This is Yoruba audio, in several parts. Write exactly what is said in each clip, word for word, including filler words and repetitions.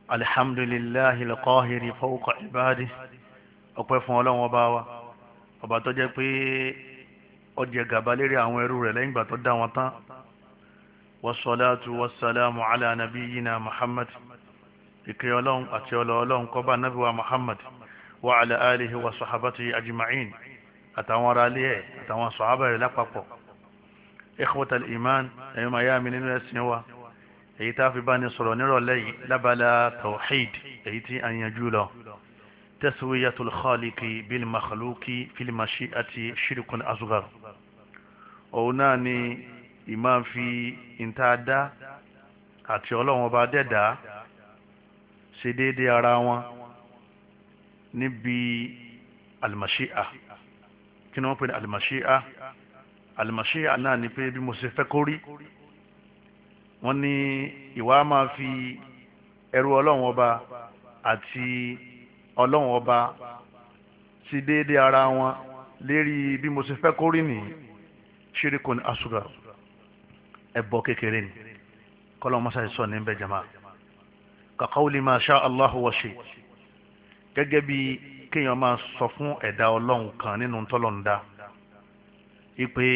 alhamdulillahi alqahiri fawqa ibadihi ọpẹ́ fún Ọlọ́run ọba wa ọba tó jẹ́ pé ó jẹ gàba lérí àwọn ẹrú rẹ̀ lẹ́yìn ìgbà tó dá wọn tán wassalatu wassalamu ala nabiyyina muhammad ìkẹ́ Ọlọ́run àti ọlọ Ọlọ́run kó bá nabi wa muhammad wa ala alihi wa sahabatihi ajma'in àtàwọn ará ilé ẹ̀ àtàwọn sàhábà rẹ̀ lápapọ̀ ikhwatal iman ẹ̀yọ́ máa yá mi nínú ẹ̀sìn wa èyí tá a fi bá ní sọ̀rọ̀ nírọ̀lẹ́ yìí lábala tawhid èyí tí a yanjú lọ taswiyatul khaliqi bil makhluqi fil mashi'ati shirkun asghar òun náà ni ìmá fi ìtaadá àti ọlọ́run ọba dẹ́dà ṣe déédéé ara wọn níbi almashi'a kí ni wọ́n pè ní almashi'a almashi'a náà ni pé bí mo ṣe fẹ́ kó rí wọ́n ní ìwà máa fi ẹrú ọlọ́run ọba àti ọlọ́run ọba sí déédéé ara wọn lérí bí mo ṣe fẹ́ kó rí ní ṣíríkùn asghar ẹbọ kékeré ni kọ́lọ́ mọ́sá ìsọ ní bẹ́ jama ka qawli ma sha Allahu wa shi gẹ́gẹ́ bí kéèyàn máa sọ fún ẹ̀dá ọlọ́run kan nínú tọ́lọ́ndá ipe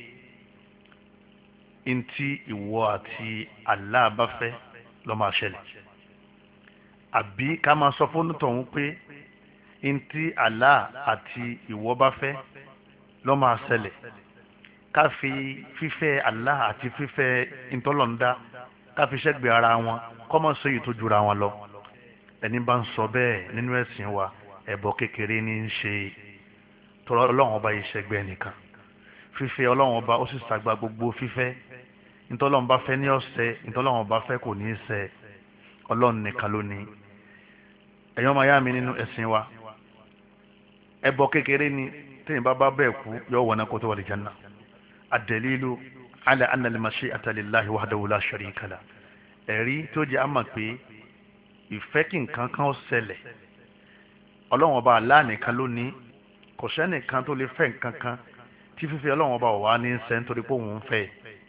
ntí ìwọ àti Allah bá fẹ́ ló máa ṣẹlẹ̀ àbí ká máa sọ fún tọ̀hún pé ntí Allah àti ìwọ bá fẹ́ ló máa ṣẹlẹ̀ ká fi fífẹ́ Allah àti fífẹ́ ntọ́lọ́ndá ká fi ṣẹ́gbẹ̀ẹ́ ara wọn kọ́ mọ́ sóyè tó jura wọn lọ ẹni bá ń sọ bẹ́ẹ̀ nínú ẹ̀sìn wa ẹbọ kékeré ní í ṣe tọ́lọ́ ọlọ́run ọba yìí ṣẹ́gbẹ́ nìkan fífẹ́ ọlọ́run ọba ó sì ṣàgbà gbogbo fífẹ́ ntọ́lọ́run bá fẹ́ ní ọ̀sẹ̀ ntọ́lọ́run bá fẹ́ kò ní í ṣẹ ọlọ́run nìkan ló ní. ẹ̀yọ́ máa yá mi nínú ẹ̀sìn wa ẹbọ kékeré ni téèyàn bá bá bẹ́ẹ̀ kú yọ wọ̀nà kó tó wà lè janna ad-dalilu ala anna al-mashi'ata lillahi wahdahu la sharika lah ẹ̀rí tó jẹ́ àmà pé ìfẹ́ kí nǹkan kan ó ṣẹlẹ̀ ọlọ́run ọba Allah nìkan ló ní kò sẹ́nìkan tó lè fẹ́ nǹkan kan tí fífẹ́ ọlọ́run ọba wà ní sẹ́ nítorí pé òun ń fẹ́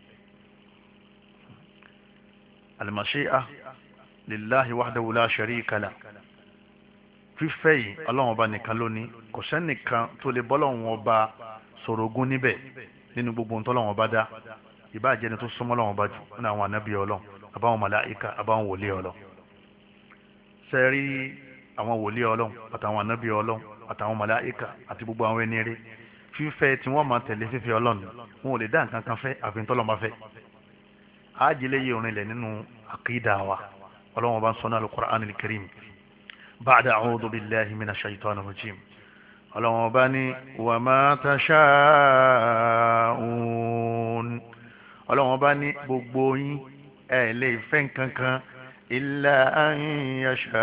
al-mashi'a lillahi wahdahu la sharika lah fífẹ́ yìí ọlọ́run ọba nìkan ló ní kò sẹ́nìkan tó lè bọ́lọ́run ọba ṣorogún níbẹ̀ nínú gbogbo ohun tọ́lọ́run ọba dá ìbá jẹ́ni tó súnmọ́ ọlọ́run ọba jù nínú àwọn ànábì ọlọ́run àbáwọn màláìka àbáwọn wòlíì ọlọ́run sẹ́rí àwọn wòlíì ọlọ́run àtàwọn ànábì ọlọ́run àtàwọn màláìka àti gbogbo àwọn ẹni rere fífẹ́ tí wọ́n máa tẹ̀lé fífẹ́ ọlọ́run wọn ò lè dá nǹkan kan fẹ́ àfi tọ́lọ́run bá fẹ́ àájílẹ̀ yìí orin lẹ̀ nínú àkídà wa ọlọ́run bá ń sọ ní al-Qur'an al-Karim ba'da a'udhu billahi minash shaitanir rajim ọlọ́run bá ní wa ma tasha'un ọlọ́run bá ní gbogbo yín ẹ̀ lè fẹ́ nǹkan kan illa an yasha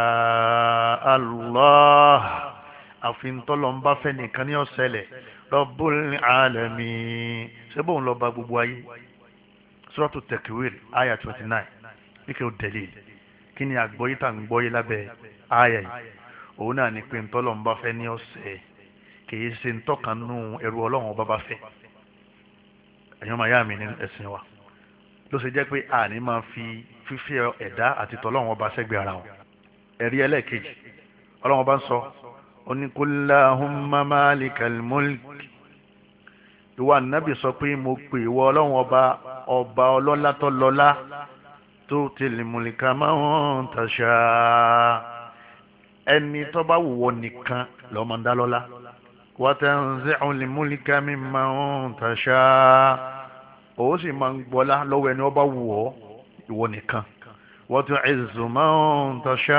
Allah àfin tọ́lọ̀ ń bá fẹ́ nìkan ní ọ̀sẹ̀lẹ̀ Rabbul alamin ṣé bóun lọ bá gbogbo ayé Suratu Takwir aya twenty nine níkẹ́ ò dalil kí ni àgbọ́yé tá à ń gbọ́yé lábẹ́ aya yìí òun náà ní pé ntọ́lọ̀ ń bá fẹ́ ní ọ̀sẹ̀ kìí ṣe ntọ́kan nù ẹrú ọlọ́run ọba bá fẹ́ ẹ̀yọ́ máa yá mi ní ẹ̀sìn wa ló ṣe jẹ́ pé àní máa fi fífẹ́ ẹ̀dá àti tọ́lọ́run ọba sẹ́gbẹ̀ẹ́ ara wọn ẹ̀rí ẹlẹ́ẹ̀kejì ọlọ́run ọba ń sọ oni kulahumma malikal mulk ìwà nàbì sọ pé mo pè ìwọ ọlọ́run ọba ọba ọlọ́lá tó lọ́lá tó til mulka man tasha ẹni tó bá wùwọ nìkan lọ́ọ́ máa ń dá lọ́lá wa tanzi'ul mulka mimman tasha ó sì máa ń gbọ́lá lọ́wọ́ ẹni ọba wùwọ́ ìwọ nìkan wa tu'izzu man tasha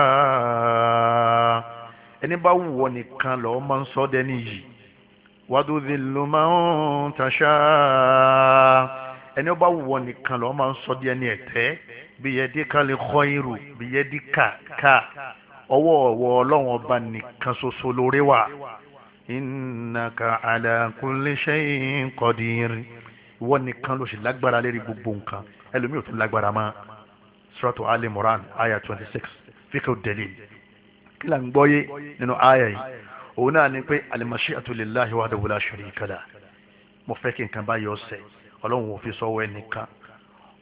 ẹni bá wù ọ nìkan lọ́wọ́ máa ń sọ dẹ́ni yìí wadudhillu man tasha ẹni bá wù ọ nìkan lọ́wọ́ máa ń sọ dẹ́ni ẹ̀tẹ́ biyadikal khayru biyadika ká ọwọ́ ọwọ́ ọlọ́run ọba nìkan ṣoṣo lórí wa innaka ala kulli shay'in qadir ìwọ nìkan ló sì lágbára lérí gbogbo nǹkan ẹlòmíì ò tún lágbára mọ́ Suratu Ali Imran aya twenty six fíkẹ́ dalil kí la ń gbọ́yé nínú àyà yìí òun náà ni pé al-mashi'atu lillahi wahdahu la sharika lah mo fẹ́ kí nǹkan bá yọ ọsẹ ọlọ́run ò fi sọ́wọ́ ẹnìkan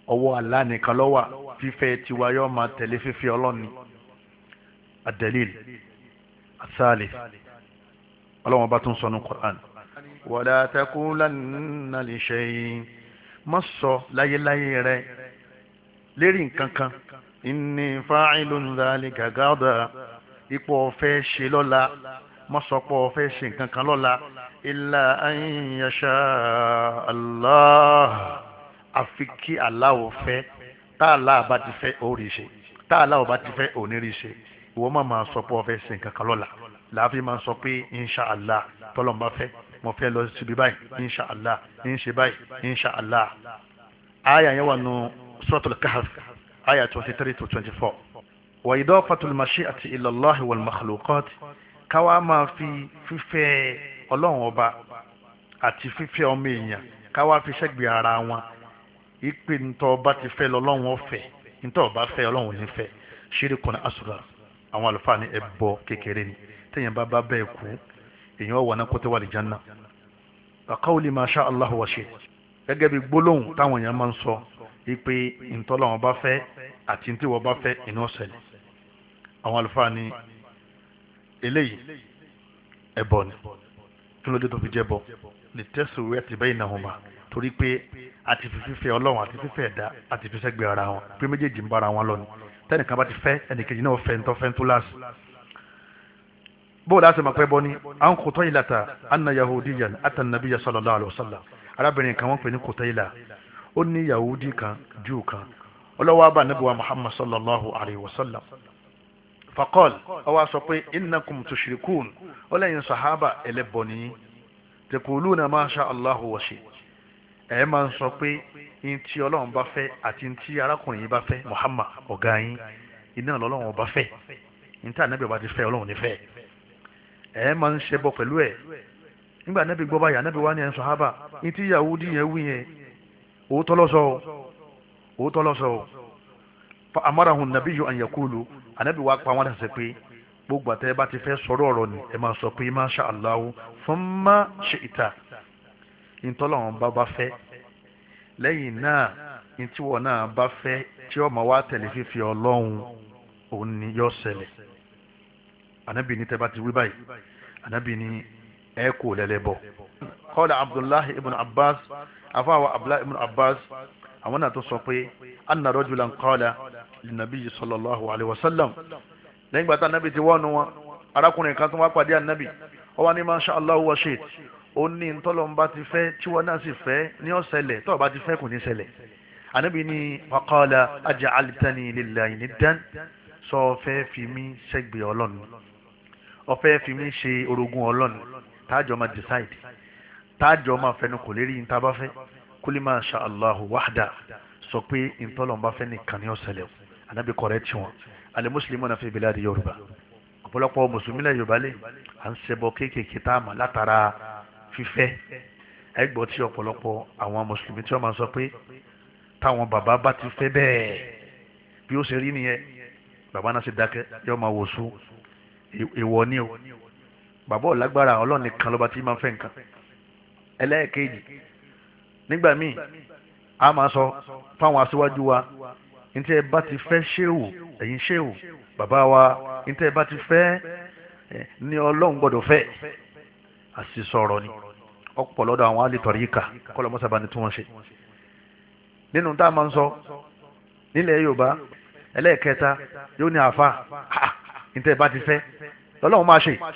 ọwọ́ Allah nìkan ló wà fífẹ́ tiwa yóò máa tẹ̀lé fífẹ́ Ọlọ́run ni. ad-dalil as-salis ọlọ́wọ́n bá tún sọ ní Qur'an wala taqulanna li shay'in má sọ láyéláyé rẹ lérí nǹkan kan inni fa'ilun dhalika gada ipò ọ̀fẹ́ ṣe lọ́la má sọ pé ọ̀fẹ́ ṣe nǹkan kan lọ́la illa an yasha Allah àfi kí Allah fẹ́ tá Allah bá ti fẹ́ orí ṣe tá Allah bá ti fẹ́ òní rí ṣe ìwọ má máa sọ pé ọ̀fẹ́ ṣe nǹkan kan lọ́la láàfin máa sọ pé inṣàlá tọ́lọ́mbà fẹ́ mo fẹ́ lọ síbi báyìí inṣàlá inṣe báyìí inṣàlá. àyà yẹn wà nù suratul kahf àyà twenty three to twenty four. wa idafatul mashi'ati ila Allah wal makhluqat káwá máa fi fífẹ́ ọlọ́run ọba àti fífẹ́ ọmọ èèyàn káwá fi ṣẹ́gbẹ̀ẹ́ ara wọn ìpè ntọ́ ọba ti fẹ́ lọ́lọ́run ọ̀fẹ́ ntọ́ ọba fẹ́ ọlọ́run ní fẹ́ shirkun asghar àwọn àlùfáà ní ẹbọ kékeré ni tẹ̀yìn bá bá bẹ́ẹ̀ kú èèyàn wà náà kó tẹ́ wà lè janna. qawli ma sha Allah wa shi gẹ́gẹ́ bí gbólóhùn táwọn èèyàn máa ń sọ wípé ìtọ́lọ́wọ́n bá fẹ́ àti tí wọ́n bá fẹ́ inú ọ̀sẹ̀lẹ̀. àwọn àlùfáà ní eléyìí ẹbọ ni kí ló dé tó fi jẹ́ bọ lè tẹ́sùn rẹ̀ ti baynahuma torí pé àti fi fífẹ́ ọlọ́run àti fífẹ́ ẹ̀dá àti fi sẹ́gbẹ̀ẹ́ ara wọn pé méjèèjì ń bára wọn lọ ni tẹ́nìkan bá ti fẹ́ ẹnìkejì náà fẹ́ ń tọ́ fẹ́ ń tó láàsì. bó láti máa pẹ́ bọ́ ní àwọn Qutaylata anna yahudiyan ata nabiyya sallallahu alaihi wasallam arábìnrin kan wọ́n pè ní Qutayla ó ní yahudi kan jù kan ọlọ́wọ́ bá nabi wa Muhammad sallallahu alaihi wasallam faqal ọwọ́ sọ pé innakum tushrikun ó lẹ́yìn sahaba ẹlẹ́bọ ní taquluna ma sha Allahu wa shi ẹ̀ máa ń sọ pé in tí ọlọ́run bá fẹ́ àti in tí arákùnrin yìí bá fẹ́ Muhammad ọ̀gá yín iná ọlọ́run ọba fẹ́ in tí ànábì ọba ti fẹ́ ọlọ́run ní fẹ́ ẹ̀ máa ń ṣẹbọ pẹ̀lú ẹ̀ nígbà ànábì gbọ́ báyìí ànábì wá ní ẹ̀ sàhábà in tí Yahudi yẹn wí yẹn òótọ́ lọ́sọ̀ òótọ́ lọ́sọ̀ fa amarahun nabiyyu an yaqulu ànábì wá pa wọn dàsẹ̀ pé gbogbo àtẹ́ bá ti fẹ́ sọ̀rọ̀ ọ̀rọ̀ ni ẹ̀ máa sọ pé masha Allahu thumma shi'ta ìtọ́lọ́run bá bá fẹ́ lẹ́yìn náà ntí wọn náà bá fẹ́ tí ọmọ wa tẹ̀lé fífi ọlọ́run òun ni yọ ṣẹlẹ̀ anabi ní tẹ́bá ti wí báyìí anabi ní ẹ kò lẹ́lẹ́bọ̀. qala abdullahi ibn abbas afáwa abdullahi ibn abbas àwọn náà tó sọ pé anna rajulan qala linnabi sallallahu alayhi wa sallam lẹ́yìn gbàtà anabi ti wọ́nu wọn arákùnrin kan tó wá pàdé anabi ó wá ní masha Allah wa shit ó ní ntọ́lọ́mbà ti fẹ́ tí wọ́n náà sì fẹ́ ní ọ̀sẹ̀lẹ̀ tọ́ọ̀ bá ti fẹ́ kò ní ṣẹlẹ̀ ànábì ní faqala aj'altani lillahi niddan sọ fẹ́ fi mí sẹ́gbẹ̀ẹ́ ọlọ́run ọ̀fẹ́ fi mí ṣe orogún ọlọ́run táàjọ máa decide táàjọ máa fẹnu kò lérí ní tábà fẹ́ kúlí ma sha Allahu wahda sọ pé ntọ́lọ́mbà fẹ́ nìkan ní ọ̀sẹ̀lẹ̀ ànábì kọ̀rẹ́ tí wọn al-muslimuna fi biladi Yorùbá ọ̀pọ̀lọpọ̀ mùsùlùmí lẹ̀ Yorùbá lè à ń ṣẹbọ kéékèèké tá a mà látara fífẹ́ ẹgbọ́ tí ọ̀pọ̀lọpọ̀ àwọn mùsùlùmí tí wọ́n máa sọ pé táwọn bàbá bá ti fẹ́ bẹ́ẹ̀ bí ó ṣe rí nìyẹn bàbá náà ṣe dákẹ́ yóò máa wò sùn èèwọ̀ ni o bàbá ò lágbára Ọlọ́run nìkan lọ́ba tí máa ń fẹ́ nǹkan. ẹlẹ́ẹ̀kejì nígbà míì a máa sọ fáwọn aṣíwájú wa ní tí ẹ bá ti fẹ́ ṣéwù ẹ̀yin ṣéwù bàbá wa ní tí ẹ bá ti fẹ́ ní Ọlọ́run gbọ́dọ̀ fẹ́ àṣìṣọ̀rọ̀ ni ọ̀pọ̀ lọ́dọ̀ àwọn alìtọ̀ríkà kọ́lọ̀ mọ́sàbá ni tí wọ́n ṣe nínú tá a máa ń sọ nílẹ̀ Yorùbá ẹlẹ́ẹ̀kẹta yóò ní àfa níta bá ti fẹ́ lọ́lọ́run máa ṣe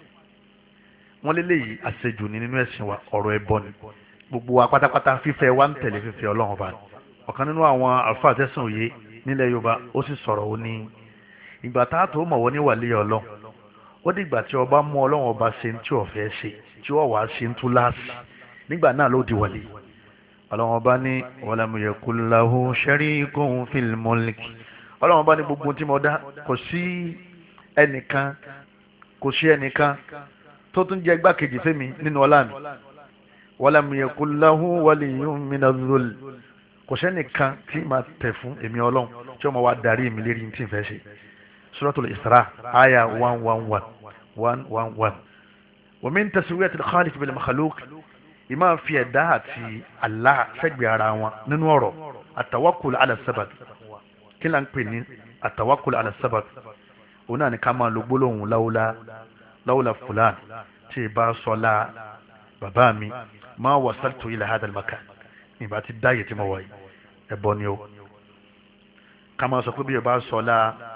wọ́n lé léyìí àṣejù ní nínú ẹ̀sìn wa ọ̀rọ̀ ẹbọ ni gbogbo wa pátápátá fífẹ́ wa ń tẹ̀lé fífẹ́ Ọlọ́run bá ọ̀kan nínú àwọn àfa àtẹ̀sán òye nílẹ̀ Yorùbá ó sì sọ̀rọ̀ ó ní ìgbà tá a tó mọ̀ wọ́n ní wàlíyà Ọlọ́run ó dìgbà tí ọba mú Ọlọ́run ọba ṣe tí ó fẹ́ ṣe tí ó wàá ṣe ń tú láàsì nígbà náà ló di wàlí Ọlọ́run ọba ní walam yakul lahu sharikun fil mulki Ọlọ́run ọba ní gbogbo tí mo dá kò sí ẹnìkan kò sí ẹnìkan tó tún jẹ́ igbákejì fẹ́mi nínú ọlá mi walam yakul lahu waliyyun minaz zul kò sẹ́nìkan tí màá tẹ̀ fún èmi Ọlọ́run tí ó máa wá darí mi lérí tí n fẹ́ ṣe. Suratul Isra aya one one one one one one. Wa min taswiyatil khaliq bil makhluq ìmáa fi ẹ̀dá àti Allah sẹ́gbẹ̀ẹ́ ara wọn nínú ọ̀rọ̀ àtàwákùlù ala sabab kí là ń pè ní àtàwákùlù ala sabab òun náà ni ká máa lo gbólóhùn láwùlá láwùlá fúlàn tí ì bá sọlá bàbá mi máa wasaltu ila hadha al-makan ìbá ti dáyé tí mo wáyé ẹ̀bọ ni o ká máa sọ pé bí ì bá sọlá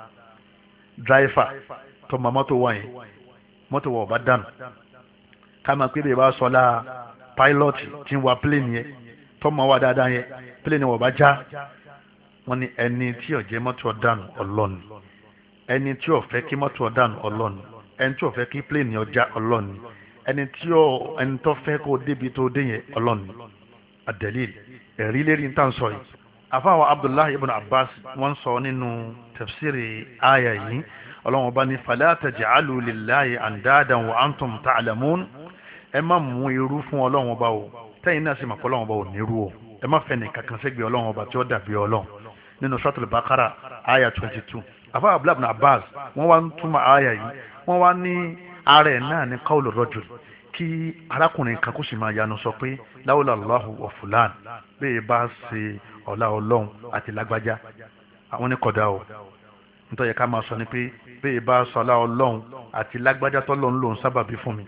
dráìfà tó mọ mọ́tò wáyé mọ́tò wọ̀ bá dànù ká máa pé bí ì bá sọlá pilot tí ń wa plane yẹn tó mọ wá dáadáa yẹn plane wọ̀ bá já wọ́n ní ẹni tí ó jẹ́ mọ́tò ọ̀dànù ọlọ́ni ẹni tí ó fẹ́ kí mọ́tò ọ̀dànù ọlọ́ni ẹni tí ó fẹ́ kí plane ọjà ọlọ́ni ẹni tí ó ẹni tó fẹ́ kó débi tó dé yẹn ọlọ́ni ad-dalil ẹ̀rí lérí ní tàn sọ yìí afáwọn Abdullahi ibn Abbas wọ́n sọ nínú tafsiri aya yìí ọlọ́wọ́n bá ní fala taj'alu lillahi andadan wa antum ta'lamun ẹ má mú irú fún ọlọ́wọ́n ọba o tẹ́yìn náà sì mọ̀ pé ọlọ́wọ́n ọba ò ní irú o ẹ má fẹ́ nìkan kan sẹ́gbẹ̀ẹ́ ọlọ́wọ́n ọba tí ó dàbí ọlọ́wọ́n nínú suratul Baqara aya twenty two afa Abdullah ibn Abbas wọ́n wá ń túmọ̀ aya yìí wọ́n wá ní ara ẹ̀ náà ní qawlu rajul kí arákùnrin kan kó sì máa yanu sọ pé láwùlà Allahu wa fulan bẹ́ẹ̀ bá ṣe ọ̀la ọlọ́run àti lágbájá àwọn ní kọ̀dá o nítorí ká máa sọ ni pé bẹ́ẹ̀ bá sọ ọ̀la ọlọ́run àti lágbájá tọ́lọ́run lòun sábàbí fún mi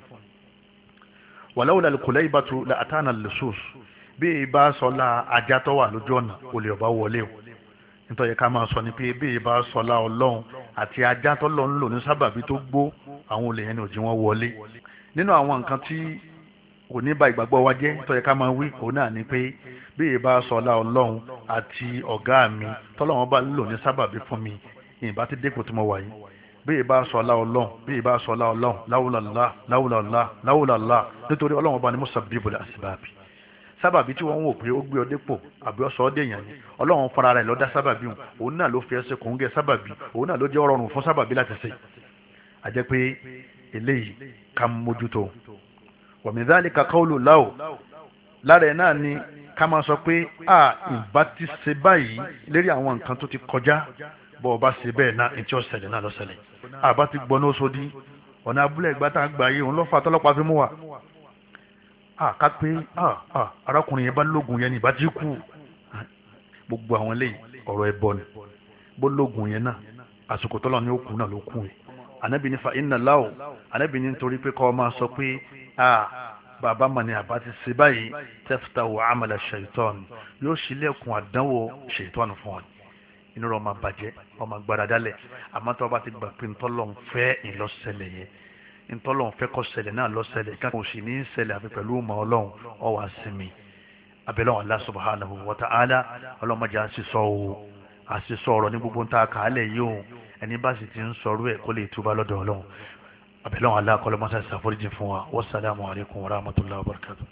wàláwùlà al-kulaybatu la atana al-lusus bẹ́ẹ̀ bá sọ ọ̀la ajá tó wà lójú ọ̀nà olè ọba wọlé o nítorí ká máa sọ ni pé bẹ́ẹ̀ bá sọ ọ̀la ọlọ́run àti ajá tọ́lọ́run lò ní sábàbí tó gbó àwọn olè yẹn ni òjì wọn wọlé nínú àwọn nǹkan tí kò ní ba ìgbàgbọ́ wa jẹ́ tó yẹ ká máa wí òun náà ni pé bí ìbá sọlá ọlọ́run àti ọ̀gá mi tọ́lọ́run bá lò ní sábàbí fún mi ìbá ti dépò tí mo wà yìí bí ìbá sọlá ọlọ́run bí ìbá sọlá ọlọ́run láwùlàlá láwùlàlá láwùlàlá nítorí ọlọ́run bá ní musabbibul asbabi sábàbí tí wọ́n ń wò pé ó gbé ọ dépò àbí ọ sọ ọ́ dèèyàn ni ọlọ́run fúnra rẹ̀ ló dá sábàbí òun náà ló fi ẹsẹ̀ kòńgẹ́ sábàbí òun náà ló jẹ́ ọrọ̀rùn fún sábàbí láti ṣe àjẹ́ pé eléyìí ká mójútó wàmíńdálì kàkọ́ọ̀lù láò lára ẹ̀ náà ni ká máa sọ pé a ìbá ti ṣe báyìí lérí àwọn nǹkan tó ti kọjá bọ́ ọba ṣe bẹ́ẹ̀ náà ètí ọ̀sẹ̀lẹ̀ náà lọ́sẹ̀lẹ̀ àbá ti gbọ́ ní oṣòdì ọ̀nà abúlé ẹ̀gbá tá a gbà yìí òun lọ́fà tọ́lọ́pàá fi mú wa a ká pé a a arákùnrin yẹn bá lóògùn yẹn ní ìbá ti kú gbogbo àwọn eléyìí ọ̀rọ̀ ẹ̀bọ ni bó lóògùn yẹn náà àsìkò tọ́lọ́ ni ó kú náà ló kú yẹn anabi ní fa iná láò anabi ní nítorí pé kọ́ ọ máa sọ pé a bàbá mà ní àbá ti ṣe báyìí tẹ́fúta wà ámàlà ṣèitọ́ọ̀nù yóò ṣílẹ̀kùn àdánwò ṣèitọ́ọ̀nù fún ọ inú rẹ̀ ọmọ bàjẹ́ ọmọ gbára dálẹ̀ àmọ́ tó bá ti gbà pé ntọ́lọ́n fẹ́ ìlọ́sẹ̀lẹ̀ yẹn ntọ́lọ́n fẹ́ kọ́ ṣẹlẹ̀ náà lọ́sẹ̀lẹ̀ kan kò sì ní í ṣẹlẹ̀ àfi pẹ̀lú ọmọ ọlọ́run ọ wá sinmi abẹ́lẹ́ wọn Allah subhanahu wa ta'ala ọlọ́mọdé àṣìṣọ́ o àṣìṣọ́ ọ̀rọ̀ ní gbogbo ntá kàálẹ̀ yìí o ẹni bá sì ti ń sọ̀rọ̀ ẹ̀ kó lè túbá lọ́dọ̀ ọlọ́run abẹ́lẹ́ wọn aláàkọ́lọ́mọṣẹ́ ṣàforíjì fún wa wassalamu alaikum warahmatullahi wabarakatuh.